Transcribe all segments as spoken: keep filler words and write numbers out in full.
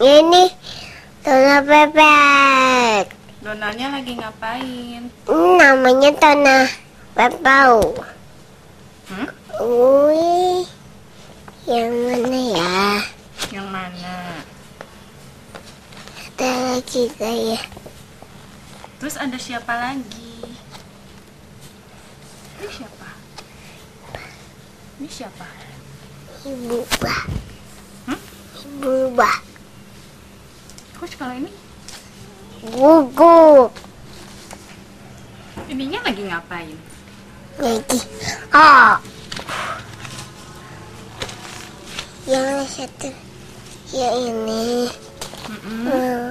Ini Tona bebek. Donanya lagi ngapain? Namanya Tona Bebau. Hmm? Wih, yang mana ya? Yang mana? Ada lagi saya. Terus ada siapa lagi? Ini siapa? Ini siapa? Ibu Bah. Hmm? Ibu Bah. Terus kalau ini? Gugup. Ininya lagi ngapain? Lagi. Oh. Yang satu. Yang ini. Mm-mm. Mau.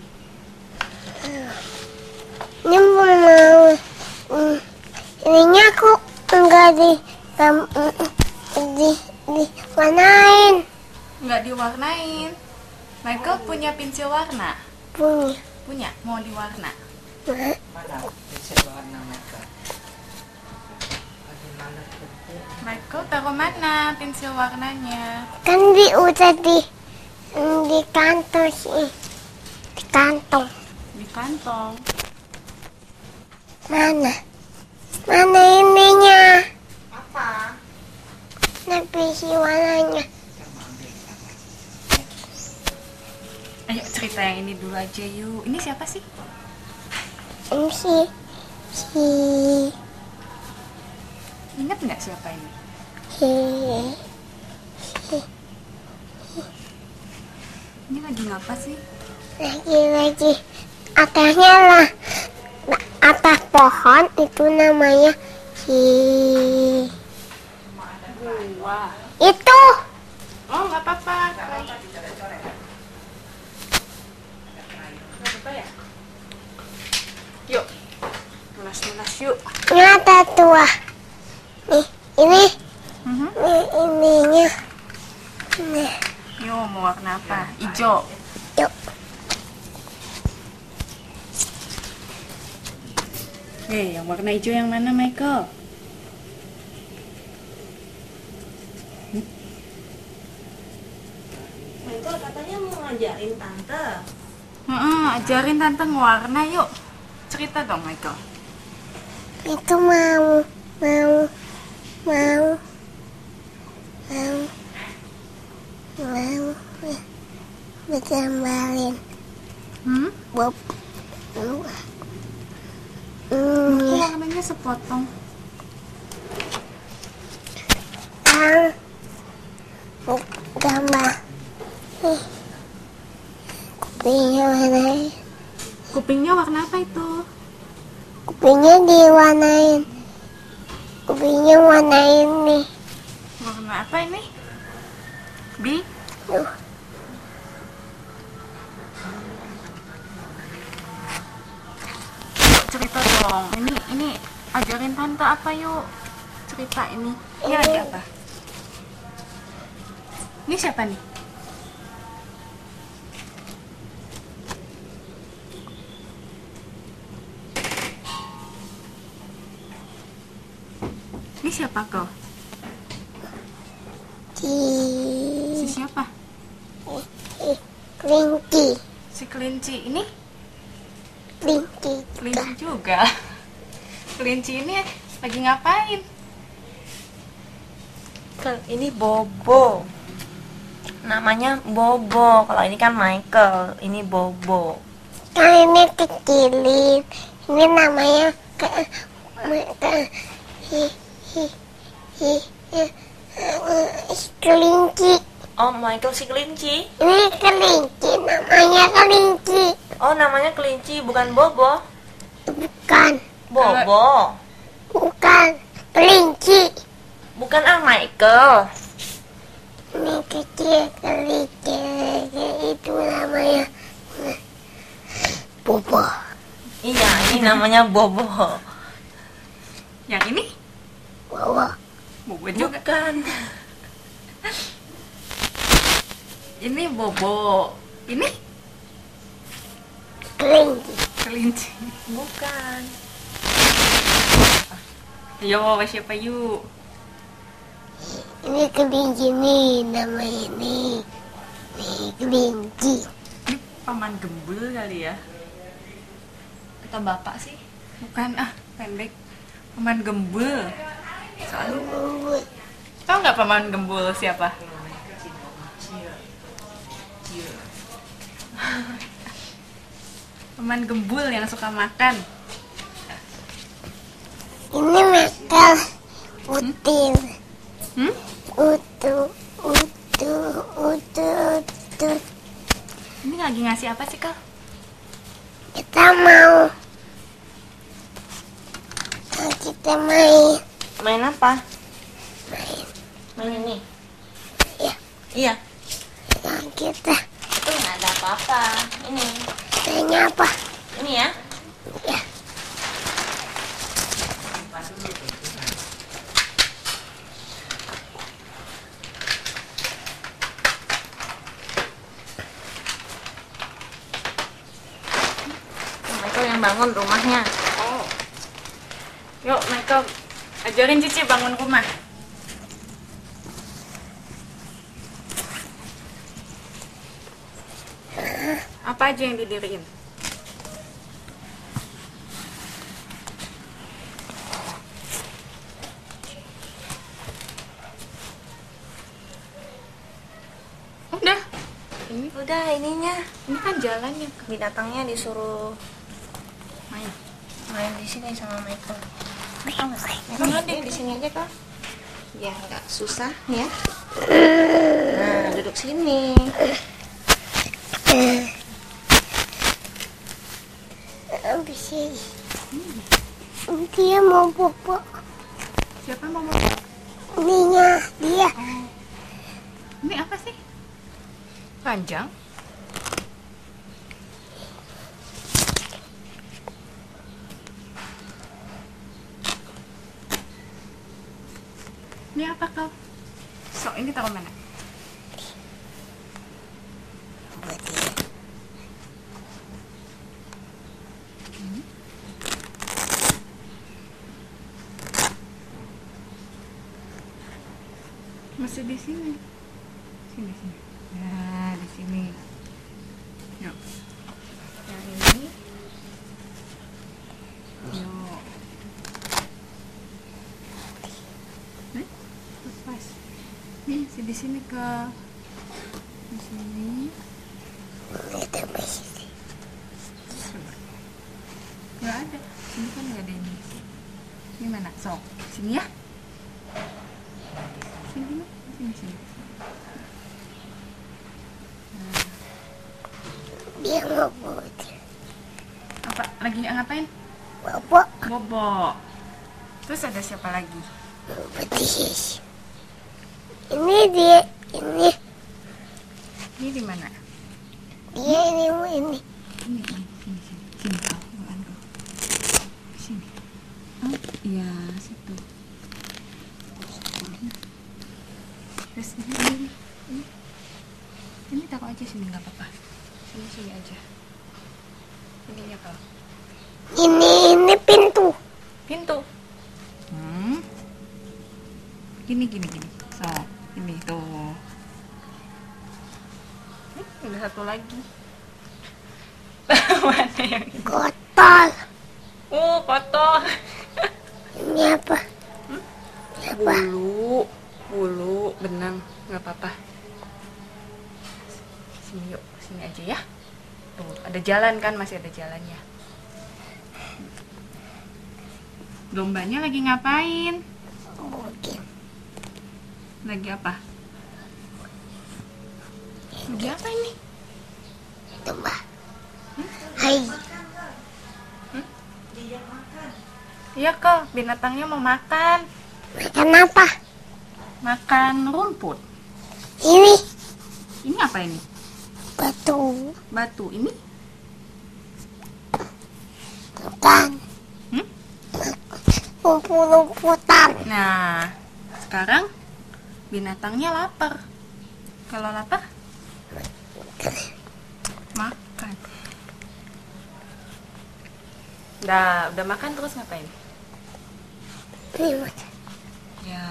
Ini mau. Hmm. Ininya aku enggak di um, di di warnain. Nggak diwarnain. Michael punya pensil warna? Punya. Punya? Mau diwarna? Mana pensil warna Michael? Michael taruh mana pensil warnanya? Kan di udah di di kantong sih. Di kantong. Di kantong. Mana? Mana ininya? Apa? Tapi si warnanya. Ayo cerita yang ini dulu aja yuk. Ini siapa sih? Ini si si Ingat nggak siapa ini? si si Ini lagi ngapa sih? lagi lagi atasnya lah atas pohon itu namanya si Wah. itu. Oh nggak apa-apa. Nggak apa ya? Yuk, tulas-tulas yuk. Nyata tua. Nih, ini Mhm. nih ininya. Nih, Yuk, mau warna apa? Ijo. yuk. Eh, yang warna hijau yang mana, Michael? Michael katanya mau ngajarin tante. Heeh, ajarin tante ngewarna yuk. Cerita dong, Michael. Itu mau mau mau mau mau bergambarin Hmm? Bob. Kok Hmm, warnanya sepotong? yang gambar. Nih, kupingnya warnain. Kupingnya warna apa itu? Kupingnya diwarnain. Kupingnya warnain nih. Warna apa ini? Bi? Tuh. Cerita dong. Ini ini ajarin tante apa yuk? Cerita ini. Ini lagi apa? Ini siapa nih? Ini siapa kau? Si Si siapa? eh, kelinci. Si kelinci ini? Kelinci. Kelinci juga. Kelinci ini lagi ngapain? Kan ini Bobo. Namanya Bobo. Kalau ini kan Michael, ini Bobo. Kan ini kecilin. Ini namanya ke, ke hi, hi, hi, hi, eh, kelinci. Oh, Michael si kelinci. Ini kelinci, namanya kelinci. Oh, namanya kelinci, bukan Bobo. Bukan, Bobo. bukan kelinci. Bukan ah Michael. Ini kecil kelinci itu namanya Bobo. Iya, ini namanya Bobo. Yang ini? Bobo. Bobo juga. Bukan. Ini Bobo. Ini Kelinci. kelinci. Bukan. Yo, siapa yuk? Ini kelinci nih, nama ini. Nih, kelinci. paman gembul kali ya. Kata bapak sih. Bukan ah, pendek. Paman gembul. Soalnya Gembul. tahu nggak paman gembul siapa? Paman gembul yang suka makan. Ini Michael. Util. Hmm? Utu. Utu. Utu. Utu. Ini lagi ngasih apa sih, Kak? Kita mau. Kita main. Main apa? Main. Main ini. Iya. Iya. Yang kita. Itu nggak ada apa-apa. Ini. Mainnya apa? Ini ya. Ya. Michael yang bangun rumahnya. Oh. Yuk, Michael, ajarin Cici bangun rumah. Apa aja yang didiriin? Udah. Ini Udah ininya. ini kan jalannya. Binatangnya disuruh Main. main di sini sama Michael. Michael nggak sih? Michael deh di sini aja kak. Ya nggak susah ya. Nah duduk sini. Habis ini. Dia mau bobo. Siapa yang mau bobo? Ininya dia. Ini apa sih? Panjang? Ini apa kau? Sok ini taruh mana? Buat dia. Masih di sini. Sini sini. Nah, di sini. Yuk. Yang ini. Yuk. Nih, lepas. Nih, masih di sini ke. Di sini. Kita masih. Nggak ada. Sini kan nggak ada ini. Ini mana? Sok. Sini ya. Sini, sini, sini. Dia mau bobo. Apa? Lagi ngapain? Bobo. Bobo. Terus ada siapa lagi? Buat dia. Ini dia. Ini. Ini di mana? Dia ini mau ini. Ini, ini, sini, sini. Sini kau, bukan kau. Sini. Oh, iya, situ. Terus ini, ini, ini. Ini taruh aja sini, nggak apa-apa. Sini, sini aja. Ininya kau. Ini ini pintu. Pintu. Hmm. Gini, gini, gini. So, ini tuh. Nih, ada satu lagi. Mana yang ini? Kotor. Oh, kotor. Ini apa? Ini apa? Bulu, bulu, benang, nggak apa-apa. Sini yuk, sini aja ya. Tuh, ada jalan kan, masih ada jalannya. Dombanya lagi ngapain? Mungkin. Lagi apa? Lagi apa ini? Domba. Hai. Iya kok, binatangnya mau makan. Makan apa? Makan rumput. Ini Ini apa ini? batu. Batu. Ini? Bukan. Hmm? Rumput-rumputan. Nah, sekarang binatangnya lapar. Kalau lapar, makan. Udah, udah makan terus ngapain? Ini makan. Ya.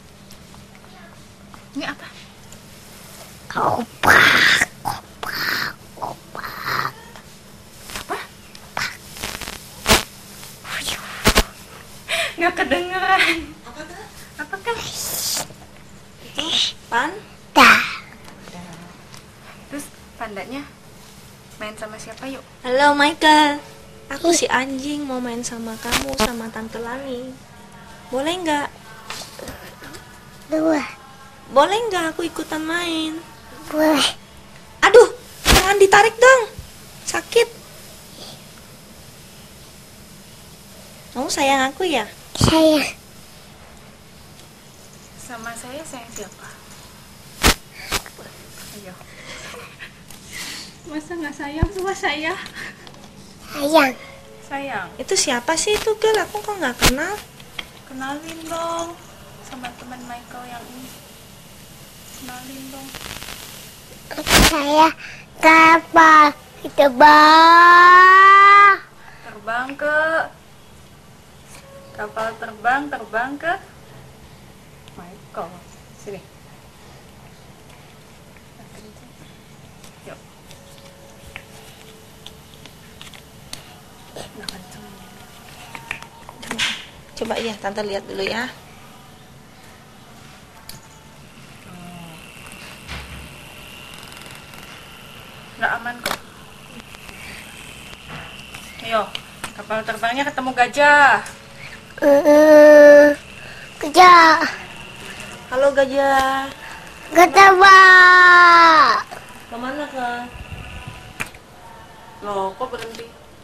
Ini apa? Koprak. Koprak. Pandanya main sama siapa yuk? Halo Michael, aku si anjing mau main sama kamu sama Tante Lani. Boleh nggak? Dua. Boleh nggak aku ikutan main? Boleh. Aduh, jangan ditarik dong, sakit. Kamu sayang aku ya? Saya. Sama saya sayang siapa? Ayo. Masa nggak sayang sama saya? Sayang. Sayang. Itu siapa sih itu girl? Aku kok nggak kenal. Kenalin dong sama teman Michael yang ini. Kenalin dong. Saya kapal terbang. Terbang ke kapal terbang terbang ke Michael. Sini. Yuk. Nggak kenceng. Coba ya, Tante lihat dulu ya. Nggak aman kok. Ayo, kapal terbangnya ketemu gajah. Uh, kerja. Halo gajah. Ketebak. Kemana ke? Loh, kok berhenti?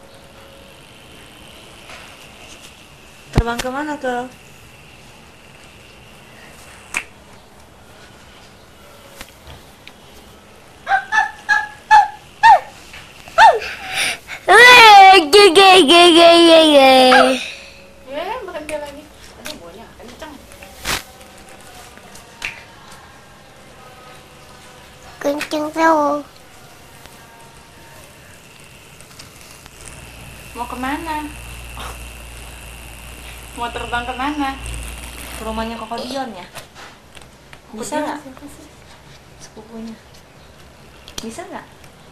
Terbang kemana ke? Ge ge ge ge ge ge. Ya, berhenti lagi. Aduh, baunya kenceng. Kenceng tuh. Mau kemana? Mau terbang kemana? Ke rumahnya Koko Dion ya? Bisa nggak? Sepupunya. Bisa nggak?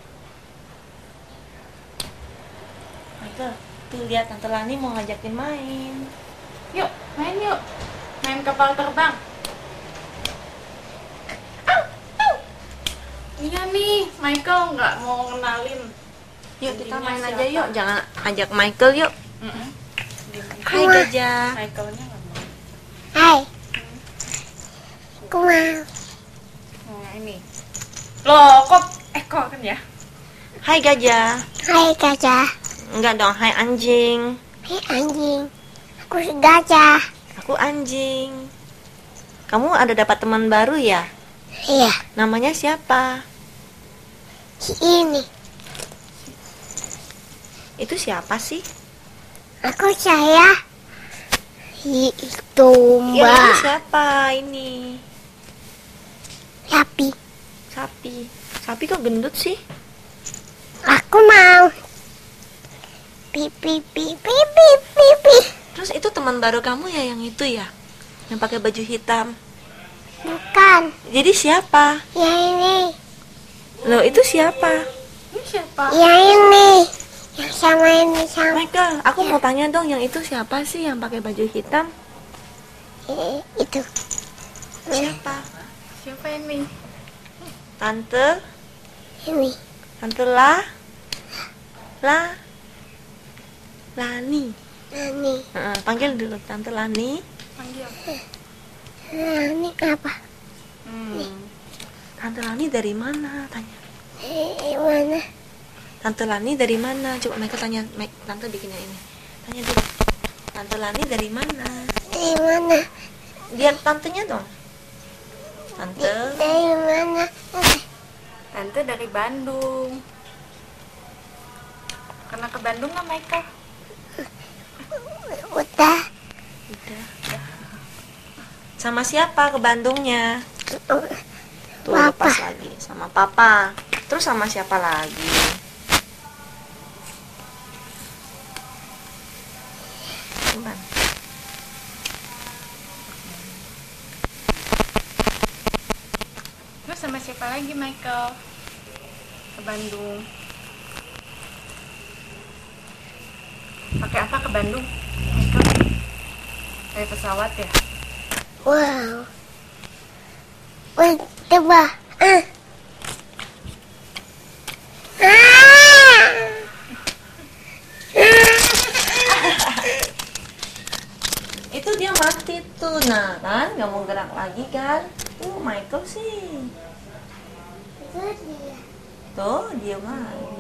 Michael, tuh lihat Tante Lani mau ngajakin main. Yuk, main yuk. Main kapal terbang. Iya nih, Michael nggak mau ngenalin. Yuk kita Intinya main siapa? aja yuk, jangan ajak Michael yuk. Mm-mm. Hai gajah. Michaelnya nggak mau. Hai. Aku mau. Nah, ini. Loh, kok eh kok kan ya? Hai gajah. Hai gajah. Enggak dong, hai anjing. Hai anjing. Aku si gajah. Aku anjing. Kamu ada dapat teman baru ya? Iya. Namanya siapa? Si ini. Itu siapa sih? Aku saya. Itu Ya, itu mbak. siapa ini? Sapi. Sapi. Sapi kok gendut sih? Aku mau. Pipi pipi pipi pipi. Terus itu teman baru kamu ya yang itu ya? Yang pakai baju hitam. Bukan. Jadi siapa? Ya ini. Loh, itu siapa? Ini siapa? Ya ini. Yang sama ini sama. Michael, aku mau tanya dong, yang itu siapa sih yang pakai baju hitam? Eh, itu. Siapa? Siapa ini? Tante? Ini. Tante La? La? Lani. Ini. Heeh, panggil dulu Tante Lani. Panggil. Ini apa? Hmm. Tante Lani dari mana? Tanya. Eh, mana? Tante Lani dari mana? Coba Michael tanya, Mike, Tante bikinnya ini. Tanya dulu. Tante Lani dari mana? Dari mana? Lihat tantenya dong. Tante. Dari mana? Tante dari Bandung. Pernah ke Bandung nggak, Michael? Udah. Udah. Sama siapa ke Bandungnya? Tuh Papa. lepas lagi sama papa. Terus sama siapa lagi? Cuman. Terus sama siapa lagi, Michael? Ke Bandung. Pakai apa ke Bandung, Michael? Kayak pesawat ya? Wow. Wih, coba. Ah. tuh. Nah kan, nggak mau gerak lagi kan? Tuh Michael sih. Tuh, diam lagi.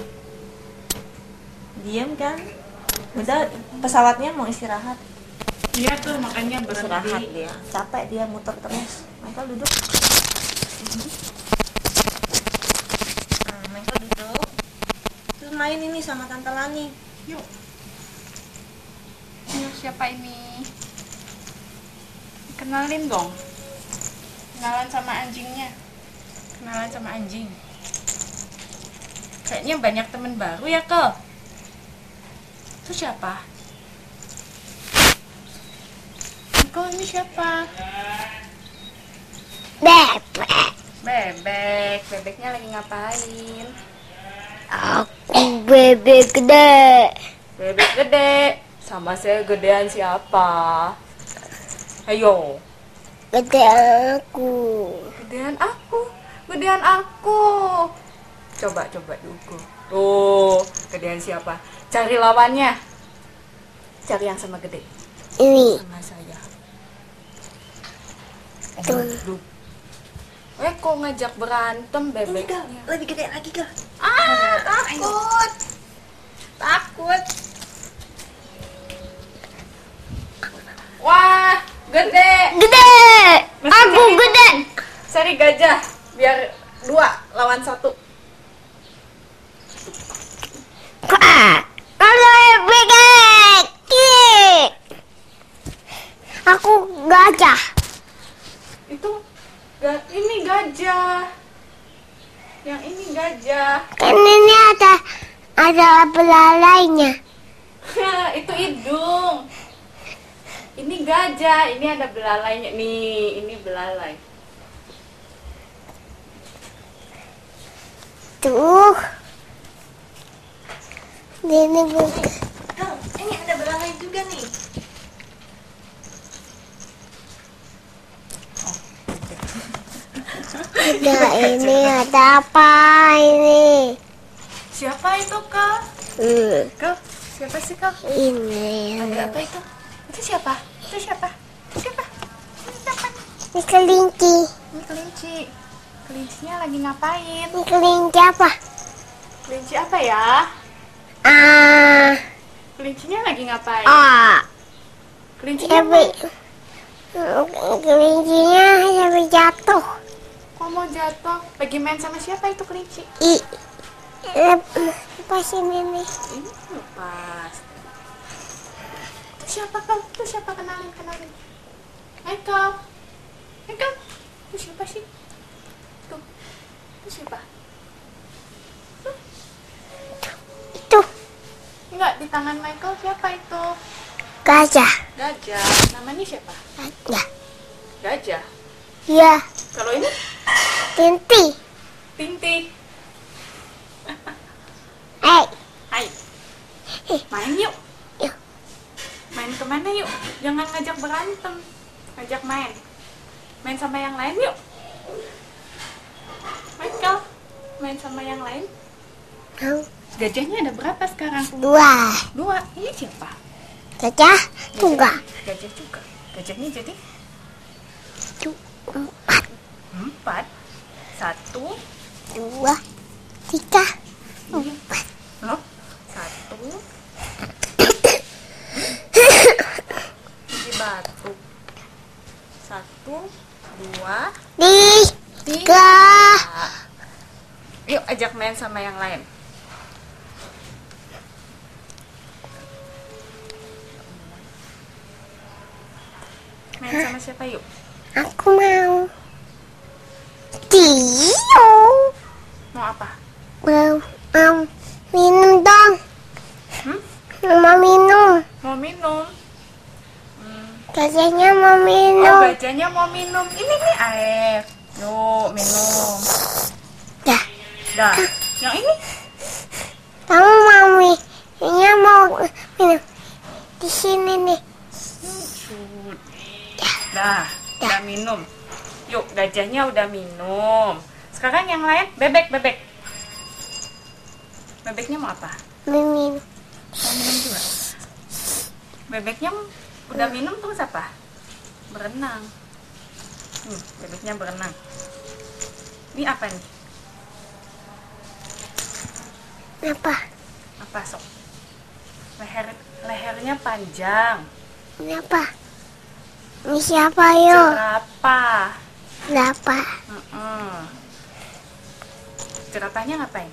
Diam kan? Udah, pesawatnya mau istirahat. Iya tuh, makanya Istirahat berhenti. dia. Capek dia muter terus. Michael duduk. Nah, Michael duduk. Terus main ini sama Tante Lani. Yuk. Ini siapa ini? Kenalin dong. Kenalan sama anjingnya. Kenalan sama anjing. Kayaknya banyak teman baru ya, Ke? Itu siapa? Kau ini siapa? Bebek. Bebek. Bebeknya lagi ngapain? Aku bebek gede. Bebek gede. Sama saya gedean siapa? Ayo. Gede aku. Gedean aku. Gedean aku. Coba, coba diukur. Tuh, gedean siapa? Cari lawannya. Cari yang sama gede. Ini. Sama saya. Tuh. Aduh. Eh, kok ngajak berantem bebeknya? Lebih gede lagi kah? Ah, takut. Takut. Wah, gede. Gede. Mesti Aku cari- gede. Cari gajah biar dua lawan satu. Kuat. Kalau bebek. Ih. Aku gajah. Itu ga, ini gajah. Yang ini gajah. Kan ini ada ada belalainya. Itu hidung. Ini gajah, ini ada belalainya nih, ini belalai. Tuh. Ini gue. Tuh, ini ada belalai juga nih. Nah, ini ada apa ini? Siapa itu, Kak? Hmm, Kak, siapa sih, Kak? ini. Ada apa itu? Itu siapa? Itu siapa? Itu siapa? Itu siapa? Ini kelinci. Ini kelinci. Kelincinya lagi ngapain? Ini kelinci apa? Kelinci apa ya? Ah, Kelincinya lagi ngapain? ah. Kelincinya Tapi mau, kelincinya sampai jatuh. kok mau jatuh? Lagi main sama siapa itu kelinci? I. Lepas ini nih. Ini lepas. Itu siapa kau? Itu siapa? Kenalin, kenalin. Michael. Michael. Itu siapa sih? Tuh. Itu siapa? Itu Enggak, di tangan Michael siapa itu? gajah. Gajah. Namanya siapa? Gajah. Gajah. Ya, Kalau ini Tinti. Tinti. Eh, Hai. Main yuk. Yuk. Main kemana yuk? Jangan ngajak berantem. Ngajak main. Main sama yang lain yuk. Michael, main sama yang lain. mau Gajahnya ada berapa sekarang? dua. Dua. Ini siapa? Gajah tunggal. Gajah juga. Gajahnya jadi Itu empat, empat. Satu. dua, tiga, empat. Loh. Satu. Ini batu. Satu. Dua. Tiga. Yuk ajak main sama yang lain. Main sama siapa yuk? Aku mau. Tio. Mau apa? Mau, mau minum dong. Hmm? Mau minum. Mau minum. Gajahnya mau Oh, minum. gajahnya mau minum. Ini nih air. Yuk, minum. Dah. Dah. Yang ini? Kamu mau mi- ini mau minum di sini nih. Dah. Udah minum. Yuk, gajahnya udah minum. Sekarang yang lain, bebek, bebek. Bebeknya mau apa? Minum. Mau minum juga? Bebeknya udah minum terus apa? Berenang. Hmm, bebeknya berenang. Ini apa nih? Apa? Apa sok? Leher lehernya panjang. Ini apa? Ini siapa yo? Jerapah. Siapa? Heeh. Jerapahnya ngapain?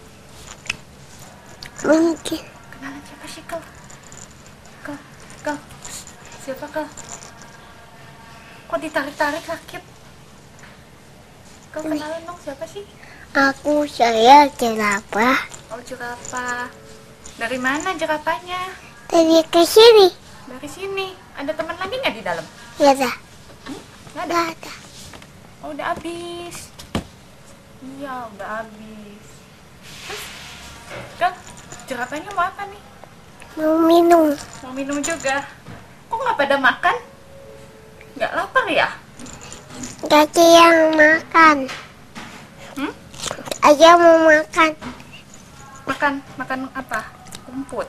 Mungkin. Kenalan siapa sih kau? Kau, kau. Siapa kau? Kok ditarik-tarik sakit? Kau kenalan dong siapa sih? Aku saya jerapah. Oh, jerapah. Dari mana jerapahnya? Tadi ke sini. Dari sini. Ada teman lagi nggak di dalam? Ya dah. Nggak ada. Gak ada. Oh, udah habis. Iya, udah habis. Terus, Kak, jerapahnya mau apa nih? Mau minum. Mau minum juga. Kok nggak pada makan? Nggak lapar ya? Kaki yang makan. Hmm? Aja mau makan. Makan, makan apa? Rumput.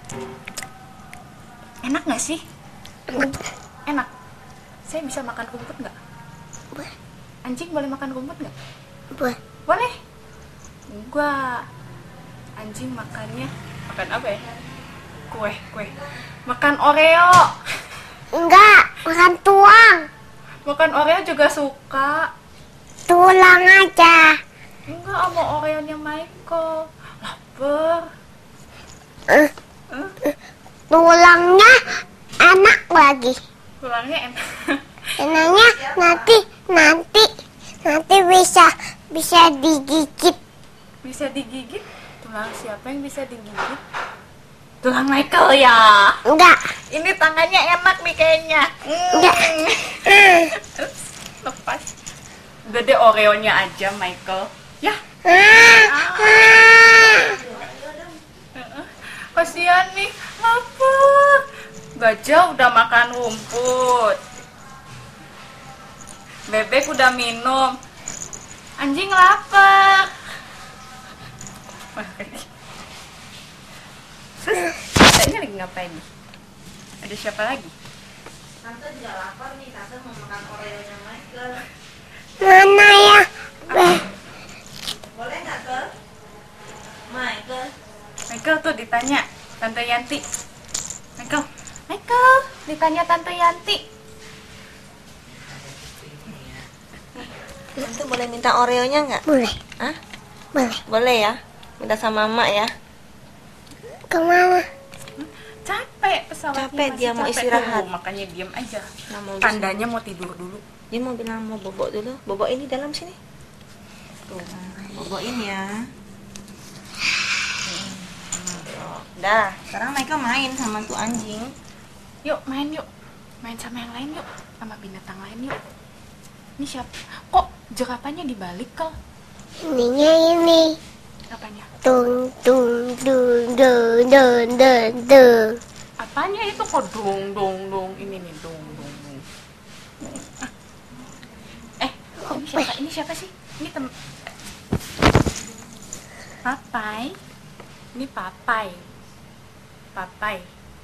Enak nggak sih? Enak. Saya bisa makan rumput nggak? Boleh. Anjing boleh makan rumput nggak? Boleh. Boleh. Enggak. Anjing makannya makan apa ya? Kue, kue. Makan Oreo. Enggak, makan tuang. Makan Oreo juga suka. Tulang aja. Enggak, sama Oreonya Michael. Lapar. Eh, Eh, tulangnya enak lagi. tulangnya enak. Enaknya nanti nanti nanti bisa bisa digigit. Bisa digigit? Tulang siapa yang bisa digigit? Tulang Michael ya. Enggak. Ini tangannya enak nih kayaknya. Enggak. Mm. Ups, lepas. Udah deh Oreonya aja Michael. Ya. Ah, ah. Kasihan nih, lapar. Gajah udah makan rumput. Bebek udah minum. Anjing lapar. Wah, ini. Terus, kita ini lagi ngapain nih? Ada siapa lagi? Tante juga lapar nih, tante mau makan Oreo-nya Michael. Mana ya? Eh, Boleh nggak, Ke? Michael. Michael tuh ditanya Tante Yanti. Michael, Michael ditanya Tante Yanti. Tante boleh minta Oreo-nya nggak? boleh, Hah? boleh. Boleh ya? Minta sama Mama ya? Kemana? Capek pesawatnya Capek, masih dia mau capek. istirahat. Tuh, makanya diam aja. Nah, mau Tandanya mau tidur dulu. Dia mau bilang mau bobok dulu. Bobok ini dalam sini. Tuh, bobokin ya. Dah, sekarang Michael main sama tuh anjing. Yuk main yuk. Main sama yang lain yuk. Sama binatang lain yuk. Ini siapa? Kok jerapahnya dibalik kal? Ininya ini. Apanya? Tung tung dung dung dung dung dung. Apanya itu kok dong dong dong ini nih dong dong dong. Ah. Eh, ini siapa? Ini siapa sih? Ini tem. Papai. Ini papai. Papai.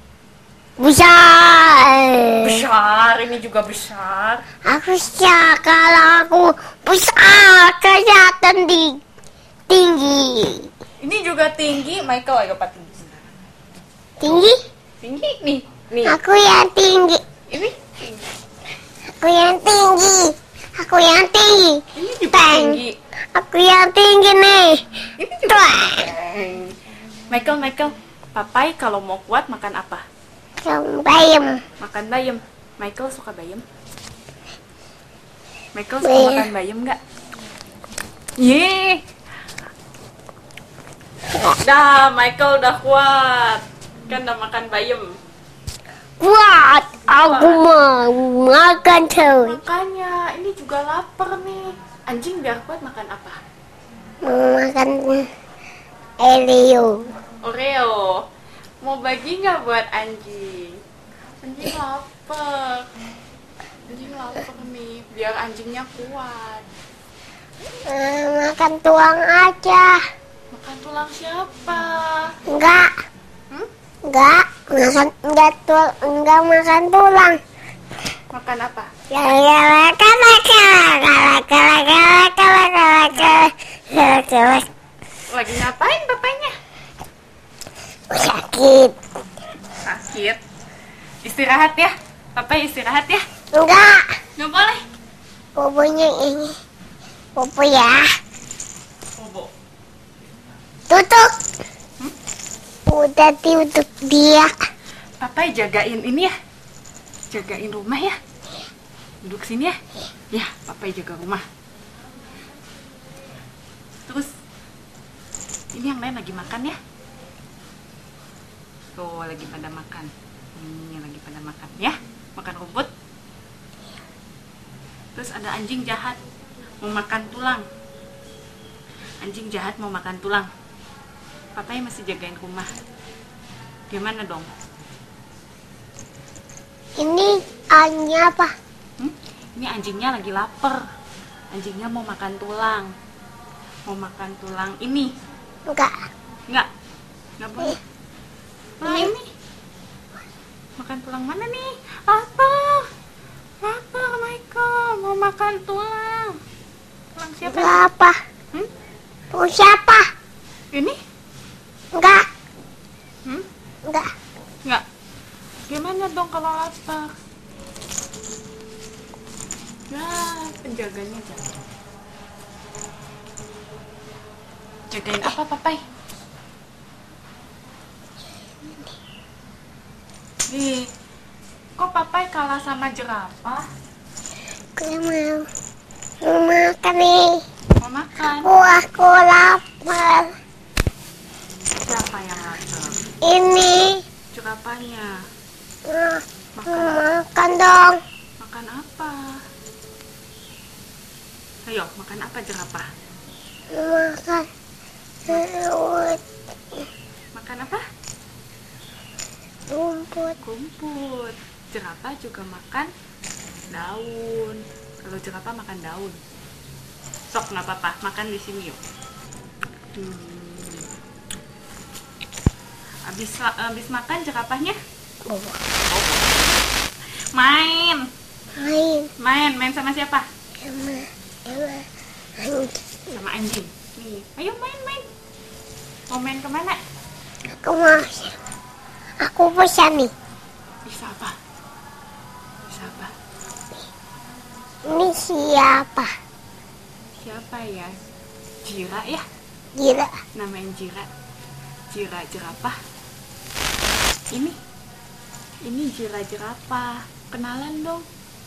Besar. Besar, ini juga besar. Aku siap kalau aku besar kelihatan di tinggi. Ini juga tinggi. Michael agak apa tinggi? Tinggi? Tinggi nih. Nih. Aku yang tinggi. Ini tinggi. Aku yang tinggi. Aku yang tinggi. Ini juga Bang. tinggi. Aku yang tinggi nih. Ini juga Tuh. tinggi. Michael, Michael. Papai kalau mau kuat makan apa? Kamu bayam. Makan bayam. Michael suka bayam? Michael suka Bayam. makan bayam nggak? Yeay. Dah, Michael udah kuat. Kan udah makan bayam. Kuat. Aku mau makan terus. Makanya, ini juga lapar nih. Anjing biar kuat makan apa? Mau makan Oreo. Oreo. Mau bagi nggak buat anjing? Anjing lapar. Anjing lapar nih. Biar anjingnya kuat. Eh, makan tuang aja. Makan tulang siapa? Enggak. Hmm? Enggak. Makan enggak tulang, enggak makan tulang. Makan apa? Lagi ngapain papanya? Sakit. Sakit. Istirahat ya. Papa istirahat ya. Enggak. Nggak boleh. Bobonya ini. Bobo ya. Bobo. Tutup. Hmm? Udah tutup dia. Papa jagain ini ya. Jagain rumah ya. Duduk sini ya. Ya, Papa jaga rumah. Terus ini yang lain lagi makan ya. Tuh lagi pada makan. Ini lagi pada makan ya. Makan rumput. Terus ada anjing jahat mau makan tulang. Anjing jahat mau makan tulang. Papa masih jagain rumah. Gimana dong? Ini hanya apa? Hmm? Ini anjingnya lagi lapar. Anjingnya mau makan tulang. Mau makan tulang ini. Enggak. Enggak. Enggak boleh. Tulang ini. Makan tulang mana nih? Apa? Apa, Michael? Mau makan tulang. Tulang siapa? Apa? Hmm? Tuh siapa? Ini? Enggak. Hmm? Enggak. Enggak. Gimana dong kalau lapar? Ya, penjaganya jaga. Jagain apa, Papai? Nih, kok Papai kalah sama jerapah? Aku mau. Mau makan nih. Mau makan? Aku, aku lapar. Siapa yang lapar? Ini. Jerapahnya. Nah, Makan. makan dong. Makan apa? Ayo, makan apa jerapah? Makan. Rumput. Makan apa? Rumput. Rumput. Jerapah juga makan daun. Kalau jerapah makan daun. Sok, nggak apa-apa. Makan di sini yuk. Hmm. Abis, abis makan jerapahnya? Oh. Main. Main. Main. Main sama siapa? Sama. Sama. Anjing. Sama anjing. Nih. Ayo main-main. Mau main kemana? Aku mau. Aku bisa nih. Bisa apa? Bisa apa? Ini siapa? Siapa ya? Jira ya? Gila. Namanya Jira. Jira jerapah. Ini. Ini Jira jerapah. Kenalan dong.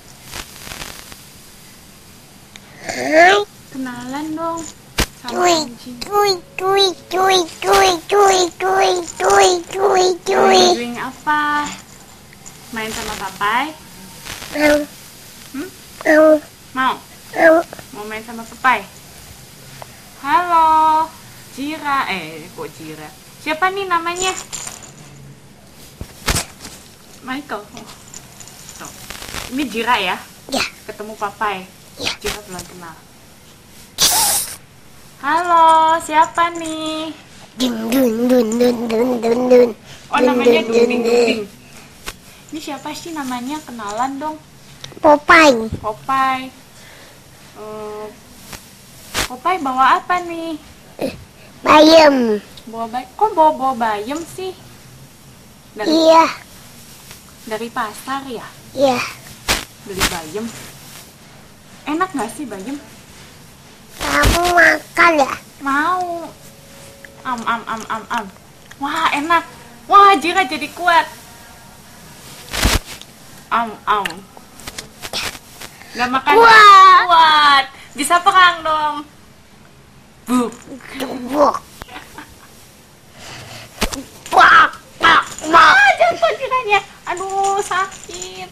Hai. Kenalan dong. Sama Cuy. anjing. Cuy. Cuy. Cuy. Cuy. Cuy. Cuy. Cuy. Cuy. Cuy. Main apa? Main sama Papai? Mau. Hmm? Mau. Mau? Mau. Mau main sama Papai? Halo. Jira. Eh, kok Jira? Siapa nih namanya? Michael. Oh. Tuh. Ini Jira ya? Ya. Ketemu Papai. Ya. Jira belum kenal. Halo, siapa nih? Dun dun dun dun dun dun dun. Oh, namanya Duding Duding. Ini siapa sih namanya? Kenalan dong. Popeye. Popeye. Uh, Popeye bawa apa nih? Bayam. Bawa bay Kok bawa bawa bayam sih? Dari, Iya. dari pasar ya? Iya. Beli bayam. Enak nggak sih bayam? Kamu makan ya? Mau. Am am am am am. Wah, enak. Wah, Jira jadi kuat. Am am. Nggak makan. Kuat. Kuat. Bisa perang dong. Buk. Buk. Bak. Bak. Bak. Ah, jatuh Jiranya. Aduh, sakit.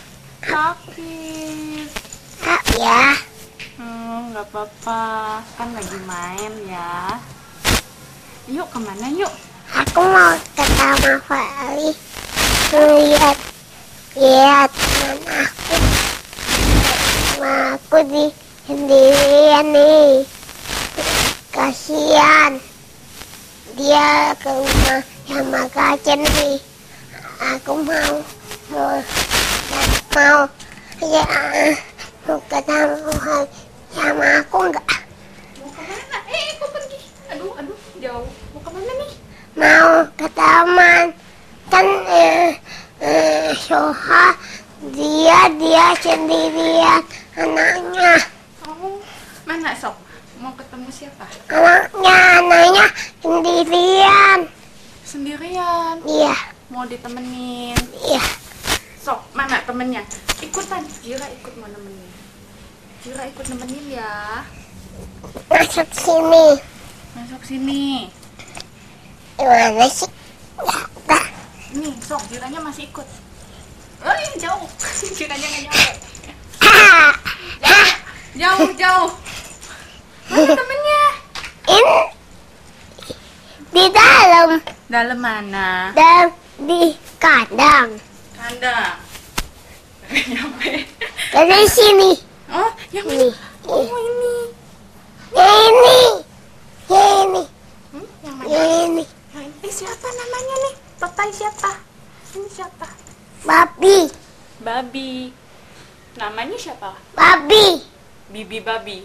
Sakit. Ah, ya. Hmm, nggak apa-apa. Kan lagi main ya. Yuk, kemana yuk? Aku mau ke Taman Fali. Lihat. Lihat teman aku. Teman aku di sendirian nih. Kasihan. Dia ke rumah sama Kacen nih. Aku mau. Mau. Mau Ya, mau ketemu sama aku nggak? Mau kemana? Eh, kok pergi? Aduh, aduh, jauh. Mau kemana nih? Mau ke taman. Kan eh, eh, Soha dia dia sendirian anaknya. Oh, mana sok? Mau ketemu siapa? Anaknya anaknya sendirian. Sendirian. Iya, Mau ditemenin. iya. Sok, mana temennya? Ikutan. Jira ikut mau nemenin. Jira ikut nemenin ya. Masuk sini. Masuk sini. Gimana sih? Ya, Nih, sok, Jiranya masih ikut. Oh, iya, jauh. Jiranya nggak nyampe. ah, Jauh, jauh. Mana temennya? ini di dalam Dalam mana? dan di kandang. Kandang. Nggak nyampe. Dari sini. Oh, yang Ini. ini. Oh, ini. Ini. Ini. Hmm, yang mana? Ini. Yang ini. Eh, siapa namanya nih? Totai siapa? Ini siapa? Babi. Babi. Namanya siapa? Babi. Bibi Babi.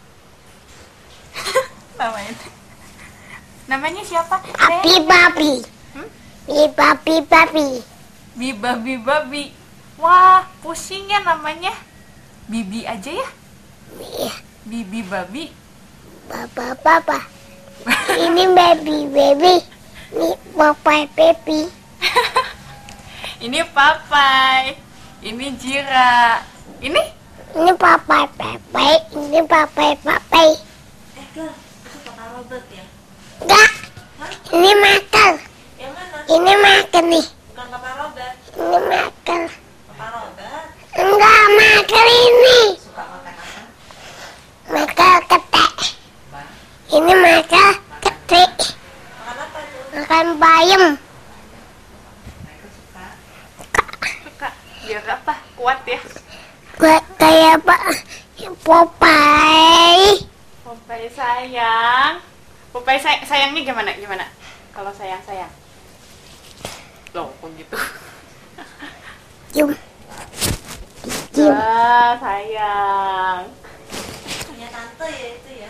Namanya. Namanya siapa? Babi babi. Hmm? Bi babi babi. Bibi Babi Babi. Wah, pusing ya namanya. Bibi aja ya. Iya. Bibi Babi. Baba baba. Ini baby baby. Ini bapak baby. Ini Papai. Ini Jira. Ini? Ini papa papai. Ini papa papai. Eh, Kel, itu Papa Robert ya? Enggak. Ini makan. Yang mana? Ini makan nih. Bukan Papa Robert. Ini makan. Papa Robert Enggak makan ini. suka makan apa? Makan ketek. Apa? Ini makan ketek. Makan apa tuh? Makan bayam. Mereka suka. Suka. Biar apa? Kuat ya. Buat kayak Pak Popeye. Papai sayang. Papai say sayangnya gimana? Gimana? Kalau sayang-sayang. Loh, kok gitu? Cium. Cium. Wah, sayang. Punya tante ya itu ya?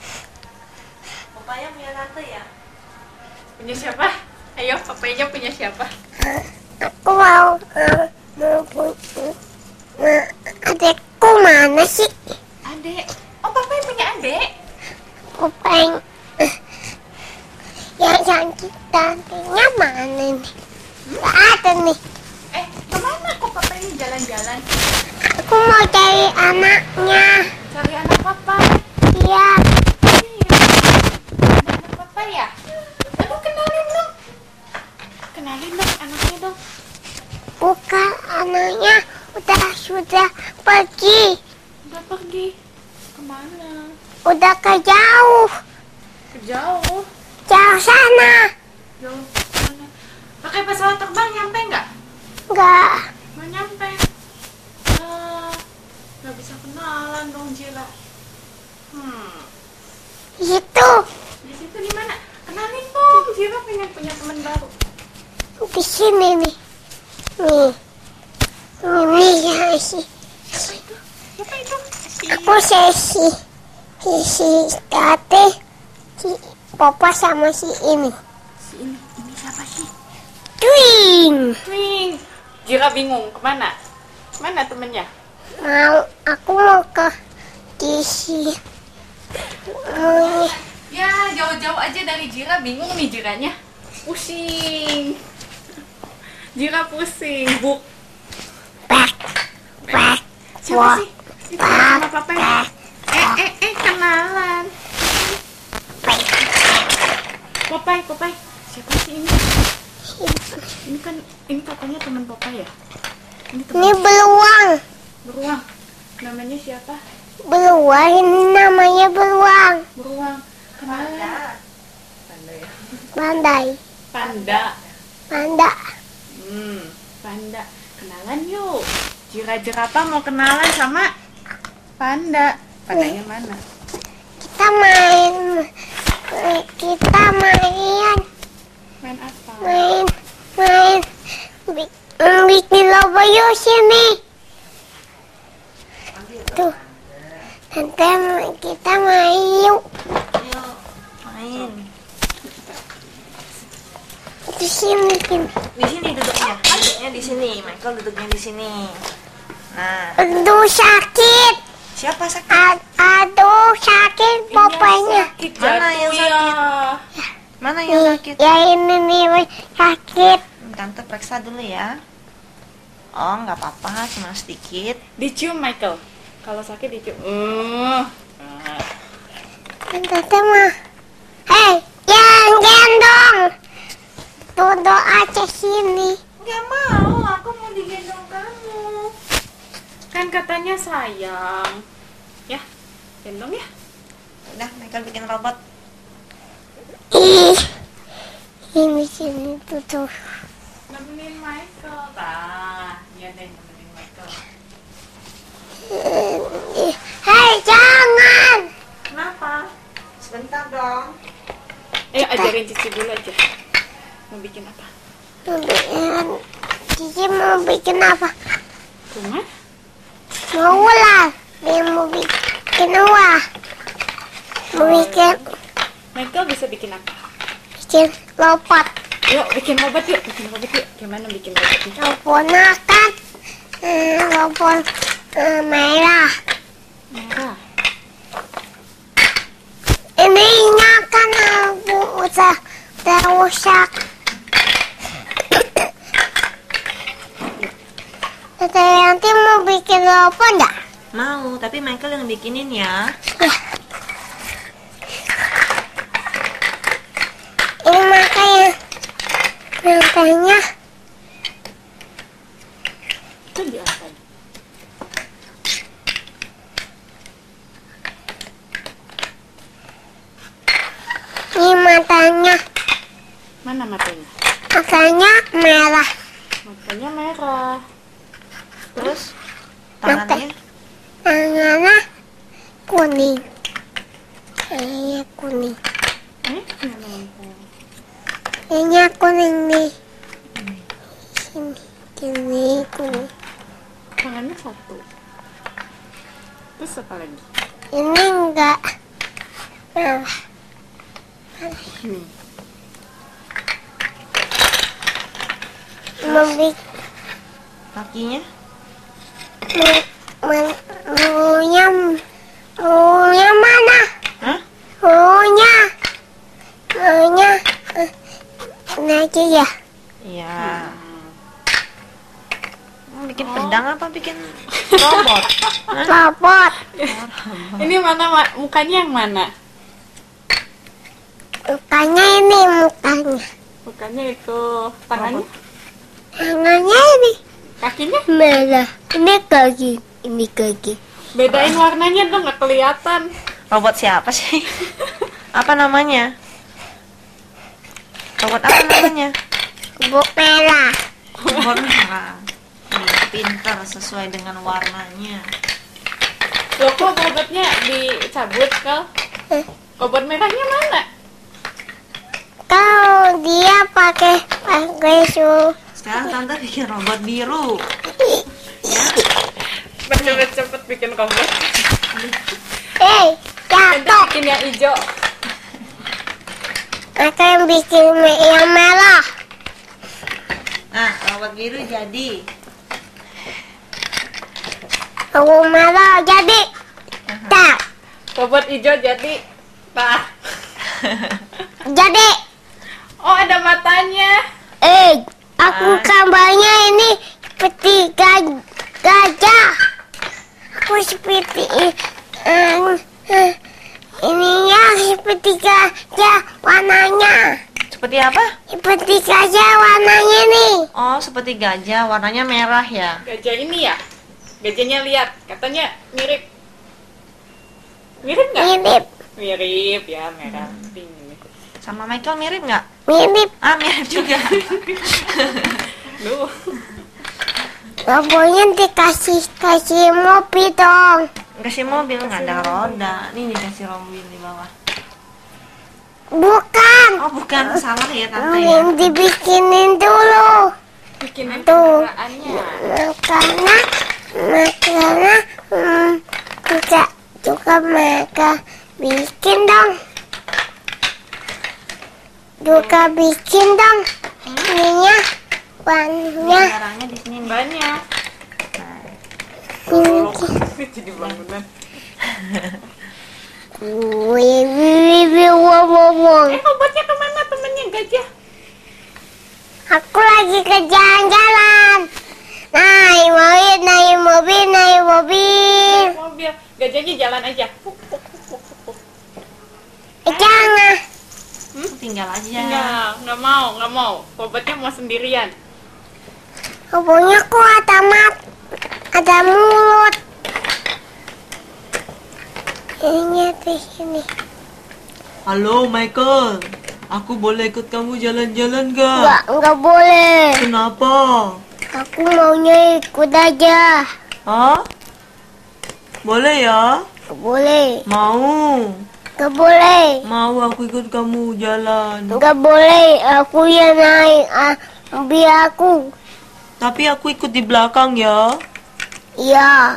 Papanya punya tante ya? Punya siapa? Ayo, papainya punya siapa? Aku mau uh, mau punya. Nah, adekku mana sih? Adek. Oh, papai punya adek. Aku pengen uh, yang cantik cantiknya mana nih? Gak ada nih. Eh, kemana kok papai ini jalan-jalan? Aku mau cari anaknya. Cari anak papa. Iya. Iya. Ada anak papa ya? Aduh, kenalin dong. Kenalin dong anaknya dong. Bukan anaknya udah sudah pergi. Udah pergi. Kemana? Udah ke jauh. Ke jauh. Jauh sana. Jauh mana? Pakai pesawat terbang nyampe nggak? Enggak. Nggak nyampe. Ah, nggak bisa kenalan dong Jira. Hmm. Itu Di situ di mana? Kenalin dong. Jira pengen punya teman baru. di sini nih. Nih. Ini ya sih. Siapa itu? Siapa itu? Si Aku sesi. Si si Tate. Si Papa sama si ini. si ini. Ini siapa sih? Twin. Twing. Jira bingung kemana? Mana temennya? Mau aku mau ke di si. Mau Ya jauh-jauh aja dari Jira, bingung nih Jiranya. Pusing. Jira pusing. Buk. back back. Siapa Wah. sih? Itu sama papa ya? Eh eh eh kenalan. Popai, Popai. Siapa sih ini? Ini kan ini katanya teman Popai ya? Ini Ini teman beruang. beruang. Namanya siapa? Beruang ini namanya beruang. Beruang. Kenalan. Tanda ya. Bandai. Panda. Panda. Hmm, panda. Kenalan yuk. Jira jerapah mau kenalan sama panda. Pandanya mana? Kita main. Kita main. Main apa? Main. Main. Bi- Bikin lobo yuk sini. di sini gini. Di sini duduknya. Duduknya di sini. Michael duduknya di sini. Nah, Aduh sakit. siapa sakit? A- aduh sakit bapaknya. Sakit Mana jatuh yang ya. Mana yang sakit? Ya ini nih sakit. Tante periksa dulu ya. Oh, nggak apa-apa, cuma sedikit. Dicium Michael. Kalau sakit dicium. Uh. Nah. Tante mah. Hei, yang gendong. Duduk aja sini. Nggak mau, aku mau digendong kamu. Kan katanya sayang. Ya, gendong ya. Udah, Michael bikin robot. Ih, ini sini duduk. Nemenin Michael. Nah, iya deh nemenin Michael. Ih, hei jangan. Kenapa? Sebentar dong. Ayo ajarin Cici dulu aja. Mau bikin apa? Bikin- Cici mau bikin apa? Rumah? Mau lah. Dia mau bikin apa? Mau bikin Michael bisa bikin apa? bikin lompat. Yuk bikin robot yuk. Bikin robot yuk. Gimana bikin robotnya? Lompat kan? Eh, lompat eh, merah. Merah. Ini kan aku udah udah rusak. Tante Yanti mau bikin lompat enggak? Mau, tapi Michael yang bikinin ya. Ini makanya matanya Itu diapain? ini matanya Mana matanya? matanya merah. Matanya merah. Terus tangannya Tangannya kuning. Kayaknya kuning. Eh, mana matanya? Kayaknya kuning nih. Sini, sini kuning. Tangannya satu. Terus apa lagi? Ini enggak merah. Ini. Mau bikin kakinya maunya maunya mana? Hah? Maunya maunya eh, ini aja ya. Iya. Mau bikin pedang apa bikin robot? Hah? Robot. Ini mana ma- mukanya yang mana? Mukanya ini mukanya. Mukanya itu. Tangannya? Tangannya ini Kakinya? merah. Ini kaki. Ini kaki. Bedain warnanya dong, nggak kelihatan. Robot siapa sih? Apa namanya? Robot apa namanya? Buk merah. Robot merah. Iya, pintar sesuai dengan warnanya. Loh kok robotnya dicabut kal? Eh, Robot merahnya mana? Kalau dia pakai pakai su. Sekarang tante bikin robot biru. Cepet-cepet bikin robot. Eh, Tante jatuh. bikin yang hijau. Aku yang bikin yang merah. Nah, robot biru jadi. Aku merah jadi. Tak. Robot hijau jadi. Nah. Jadi. Oh ada matanya. Eh, aku Ah. gambarnya ini seperti ga- gajah. Aku seperti eh, eh, ininya seperti gajah warnanya. Seperti apa? Seperti gajah warnanya nih. Oh, seperti gajah, warnanya merah ya. Gajah ini ya. Gajahnya lihat, katanya mirip. Mirip nggak? Mirip, Mirip ya, merah pink ini. Sama Michael mirip nggak? mirip. Ah, mirip juga. Duh. Robotnya dikasih kasih mobil dong. Kasih mobil nggak ada roda. Nih dikasih mobil di bawah. Bukan. Oh, bukan, salah ya tante ya. Yang dibikinin dulu. Bikinin Tuh. kendaraannya. Karena makanya hmm, juga juga mereka bikin dong. Juga bikin dong. ininya bannya Barangnya di sini nih. Banyak. ini. Jadi bangunan. Wih, wih, wih, wow, wow, wow. Eh, obatnya kemana temennya gajah? Aku lagi ke jalan-jalan. Naik mobil, naik mobil, naik mobil. Mobil. Gajahnya jalan aja. Puk, puk, puk, puk, puk. Eh, jangan. Tinggal aja. Enggak, nggak mau, nggak mau. Obatnya mau sendirian. Hubungnya kok ada mat, ada mulut. Ini di sini. Halo Michael, aku boleh ikut kamu jalan-jalan gak? Enggak, enggak boleh. Kenapa? Aku maunya ikut aja. Hah? Boleh ya? Enggak boleh. Mau? Enggak boleh. Mau aku ikut kamu jalan. Enggak boleh. Aku yang naik. Ah, biar aku. Tapi aku ikut di belakang ya. Iya.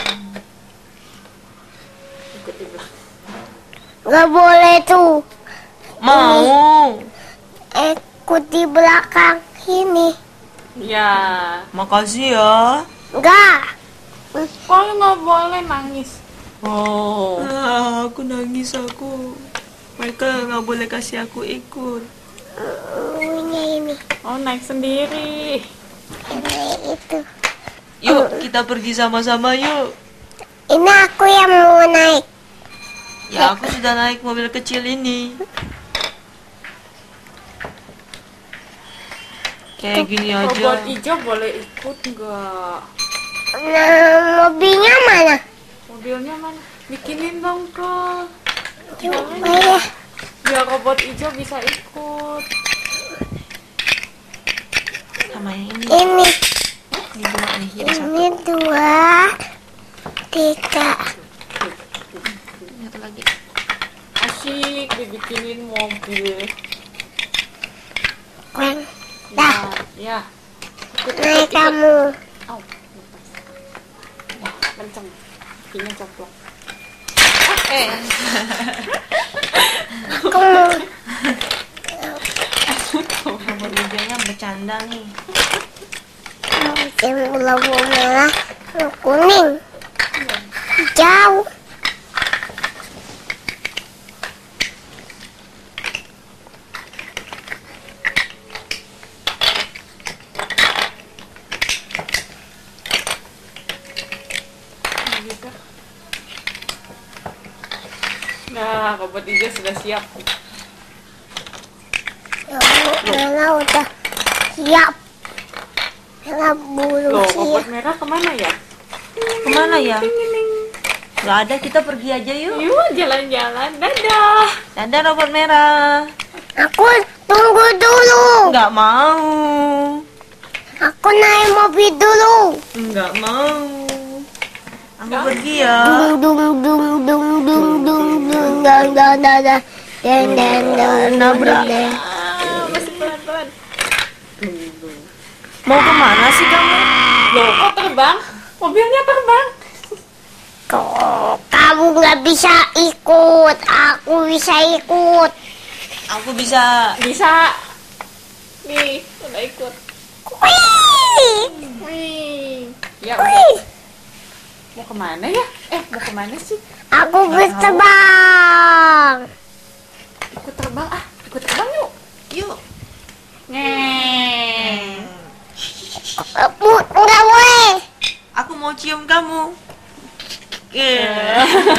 Ikut di belakang. Enggak boleh tuh. Mau? Ikut di belakang ini. Ya. Makasih ya. Enggak. Kalau nggak boleh nangis. Oh. Ah, aku nangis aku. Michael nggak boleh kasih aku ikut. Punya ini. Oh, naik sendiri. Ini itu. Yuk kita pergi sama-sama yuk. Ini aku yang mau naik. Ya aku sudah naik mobil kecil ini. Kayak gini aja. Robot hijau boleh ikut nggak? Nah, mobilnya mana? Mobilnya mana? Bikinin dong, Kak. Coba ya. Biar robot hijau bisa ikut. Sama yang ini. Ini, Ini dua nih. Ini satu. ini dua, tiga. Ini satu lagi. Asyik dibikinin mobil. Kuen. Dah, Ya. Ikut, ikut, naik ikut. kamu. Au, lepas. Wah, kenceng. Kakinya coplok. Eh. Aku mau. Nomor hijaunya bercanda nih. Yang lampu merah, yang kuning, hijau. Gitu. Nah, robot hijau sudah siap. Lampu merah udah siap. Merah bulu Loh, siap. robot merah kemana ya? Kemana ya? Gak ada, kita pergi aja yuk. Yuk, jalan-jalan. Dadah. Dadah robot merah. Aku tunggu dulu. Nggak mau. Aku naik mobil dulu. Nggak mau. Aku Nggak. pergi ya. Dung dung dung dung dung dung dung dung dung dung dung dan dan dan Nabrak. Ah, masih pelan-pelan. Mau kemana sih kamu? Loh, kok terbang? Mobilnya terbang. Kok kamu nggak bisa ikut? Aku bisa ikut. Aku bisa. Bisa. Nih, udah ikut. Wih, Wih. Ya udah. wih. Mau kemana ya? Eh, mau kemana sih? Aku bisa terbang. Ikut terbang ah, ikut terbang yuk. Yuk. Nih. Aku nggak boleh. Aku mau cium kamu. Yeah.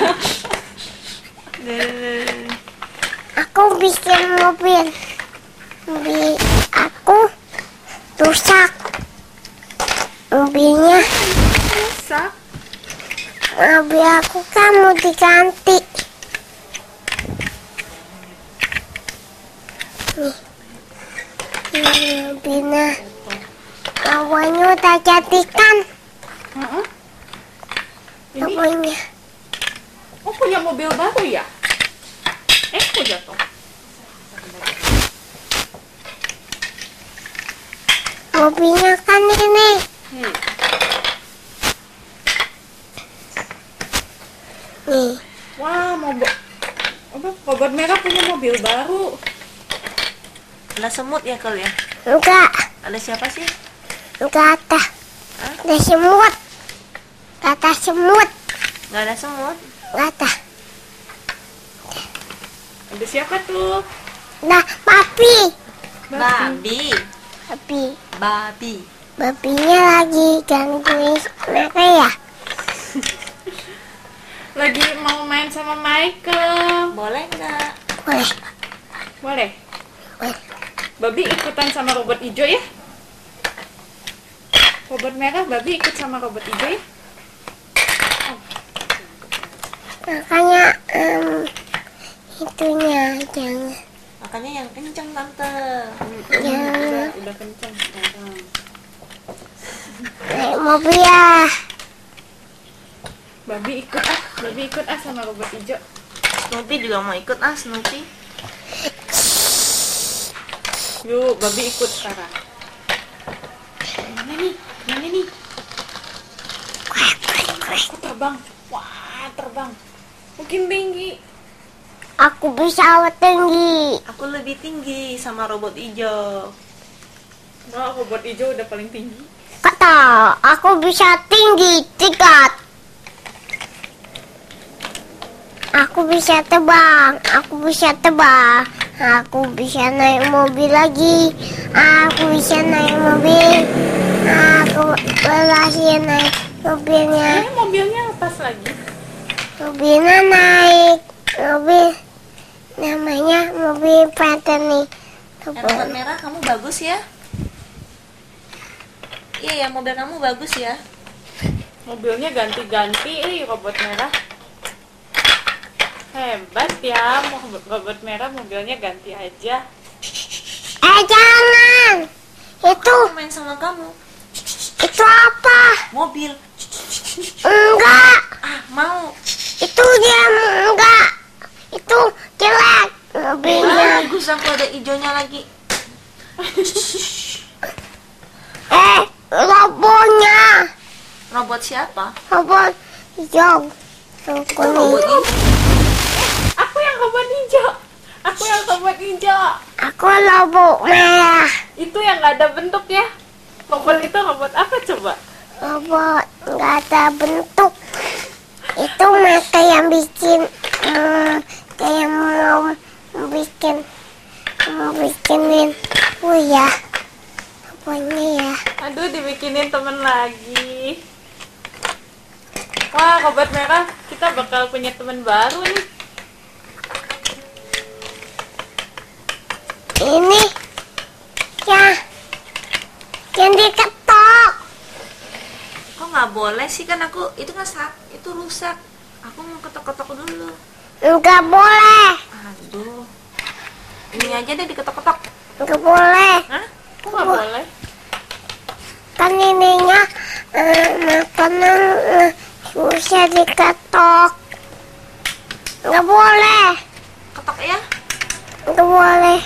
Aku bikin mobil. Mobil aku rusak. Mobilnya, Rusak. mobil aku kan mau diganti. Nih, ini mobilnya. Awalnya udah jadikan. Heeh. Ini Awalnya. oh punya mobil baru ya? Eh, kok jatuh? Mobilnya kan ini. Hmm. Nih, Wah, mobil apa? Robot merah punya mobil baru. Lah semut ya kali ya? Enggak. Ada siapa sih? Enggak ada. Ada semut. Enggak ada semut. Nggak ada semut. Enggak ada. Ada siapa tuh? Nah, papi. Babi. Papi. Babi. Babinya lagi gangguin mereka ya. Lagi mau main sama Michael. Boleh nggak? Boleh. Boleh? Boleh. Babi ikutan sama robot hijau ya? Robot merah, Babi ikut sama robot hijau ya? Makanya em, itunya jangan. Makanya yang kenceng tante. Jangan Udah, udah kenceng sekarang. naik mobil ya. Babi ikut ah, Babi ikut ah sama robot hijau. Snoopy juga mau ikut ah Snoopy. Yuk, Babi ikut sekarang. Mana nih? Mana nih? Aku terbang. Wah, terbang. Mungkin tinggi. Aku bisa tinggi. Aku lebih tinggi sama robot hijau. Wah, robot hijau udah paling tinggi. Kata, aku bisa tinggi tingkat. Aku bisa terbang, aku bisa terbang, aku bisa naik mobil lagi, aku bisa naik mobil, aku berhasil naik mobilnya, Eh, mobilnya lepas lagi. mobilnya naik, mobil namanya mobil paten nih. Eh, robot merah kamu bagus ya. Iya ya, mobil kamu bagus ya. Mobilnya ganti-ganti, eh, robot merah. Hebat ya, mo- robot merah mobilnya ganti aja. Eh jangan, itu Aku main sama kamu. itu apa? Mobil. Enggak. Ah, mau. Itu dia enggak. Itu jelek mobilnya. Bagus aku ada hijaunya lagi. Eh, robotnya. Robot siapa? Robot hijau. Itu robot Kuning. ini. Aku yang robot hijau. Aku yang robot hijau. Aku robot merah. Itu yang nggak ada bentuk ya. Robot itu robot apa coba? Robot nggak ada bentuk. Itu mereka yang bikin hmm, kayak mau bikin mau bikinin. Oh ya, robotnya ya. Aduh, dibikinin temen lagi. Wah, robot merah, kita bakal punya teman baru nih. Ini ya yang diketok. Kok nggak boleh sih, kan aku itu kan sak, itu rusak. Aku mau ketok-ketok dulu. Nggak boleh. Aduh. Ini aja deh diketok-ketok. Nggak boleh. Hah? Kok nggak boleh? Kan ininya eh, makanan eh, susah diketok. Nggak boleh. Ketok ya. Nggak boleh.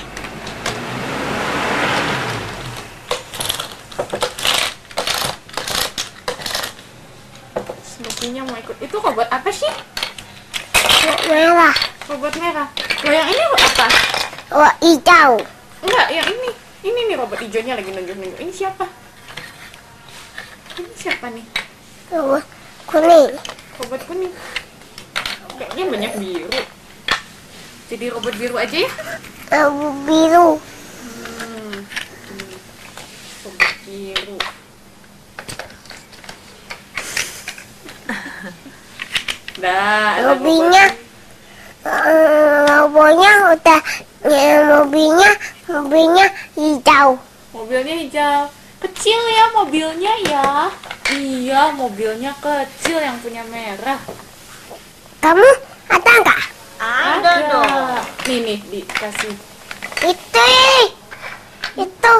Snoopy-nya mau ikut. Itu robot apa sih? Nggak merah. Robot merah. Loh, yang ini apa? Oh, hijau. Enggak, yang ini. Ini nih robot hijaunya lagi nunjuk-nunjuk. Ini siapa? Ini siapa nih? Oh, kuning. Robot kuning. Kayaknya banyak biru. Jadi robot biru aja ya? Oh, biru. Hmm. hmm. Robot biru. Dah, ada Mobilnya, robot. eh, robotnya udah, ya, mobilnya, mobilnya hijau. Mobilnya hijau. Kecil ya mobilnya ya. Iya, mobilnya kecil yang punya merah. Kamu ada nggak? Ada dong. Nih nih dikasih. Itu, itu.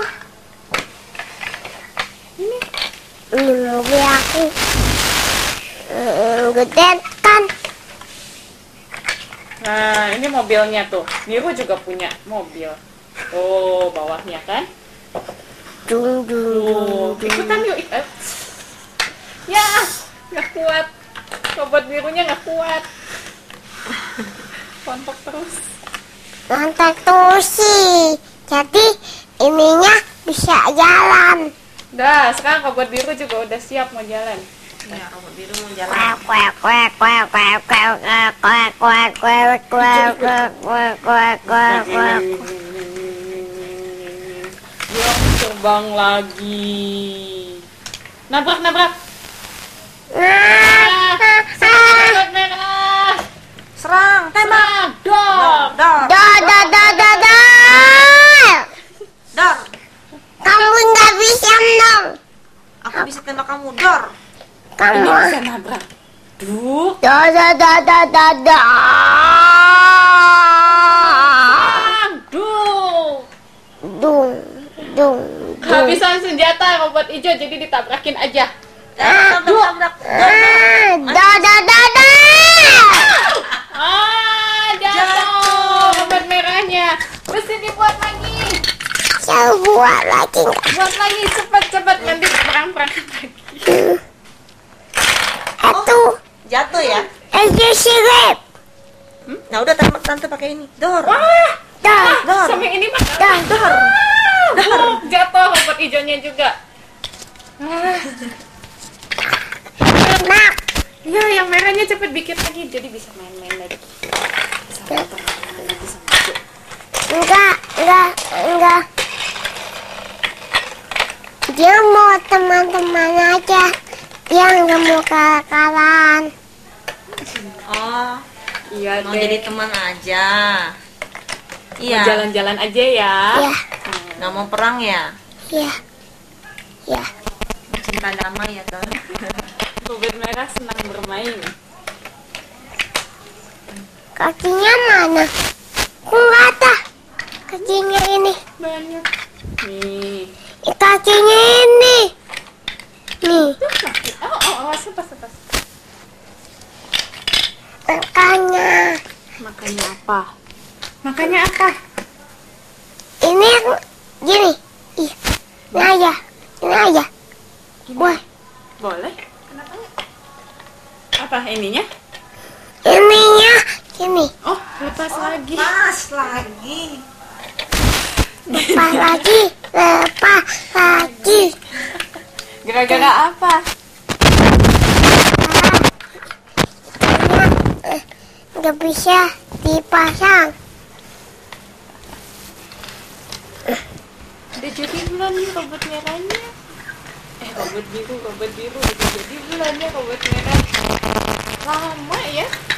Ini Ini mobil aku. Eh, gede kan? Nah, ini mobilnya tuh. Niru juga punya mobil. Oh, bawahnya kan? Dung dung Tuh, dung. ikutan yuk. ik- eh. Ya, nggak kuat. Robot birunya nggak kuat. Kontak terus. Lantai tuh sih. Jadi ininya bisa jalan. Dah, sekarang robot biru juga udah siap mau jalan. Ya, robot biru mau jalan. Kuek kuek kuek kuek kuek kuek kuek kuek kuek kuek kuek kuek kuek kuek. Dia terbang lagi. Nabrak, nabrak. Ah, serang robot merah. Serang, tembak. Dor. Dor. Dor dor dor dor dor. Dor. Kamu nggak bisa dong. Aku bisa tembak kamu, Dor. Ini Kamu. bisa nabrak. Duh. Dor dor dor dor dor dor. Ah, duh. Dung dung. Kehabisan senjata robot hijau jadi ditabrakin aja. Tabrak, tabrak, tabrak. Ah, dor dor dor dor. Ah, jatuh robot merahnya. Mesti dibuat lagi. Saya buat lagi nggak? Buat lagi cepat-cepat nanti perang-perang lagi. Itu Jatuh ya? itu sirip. Nah, udah tembak tante pakai ini. Dor. Wah, Dor Dor. sampai ini mah dor dor. Duh, jatuh robot hijaunya juga. Enak. Ya, yang merahnya cepet bikin lagi jadi bisa main-main lagi. Bisa perang lagi sama hijau. Enggak enggak enggak. Dia mau teman-teman aja. Dia nggak mau kalah-kalahan. Oh, Iya mau deh. jadi teman aja. Mau Iya. jalan-jalan aja ya. Ya Nggak mau perang ya? ya ya. Cinta damai ya, Dor. Robot merah senang bermain. Kakinya mana? Aku nggak ada. Kakinya ini. Banyak. Nih. Kakinya ini. Nih. Tuh, sakit. Oh, oh, oh, sepas, sepas. Makanya Makanya apa? Makanya apa? ini aku gini. Ih, ini aja. Ini aja. Wah, Boleh? Kenapa enggak? Apa ininya? ininya gini. Oh, lepas lagi. Pas lagi. Lepas lagi. Lepas lagi. Gara-gara apa? Eh, nggak bisa dipasang. Udah jadi bulan nih robot merahnya. Eh, robot biru, robot biru. Udah jadi bulannya robot merah. Lama ya?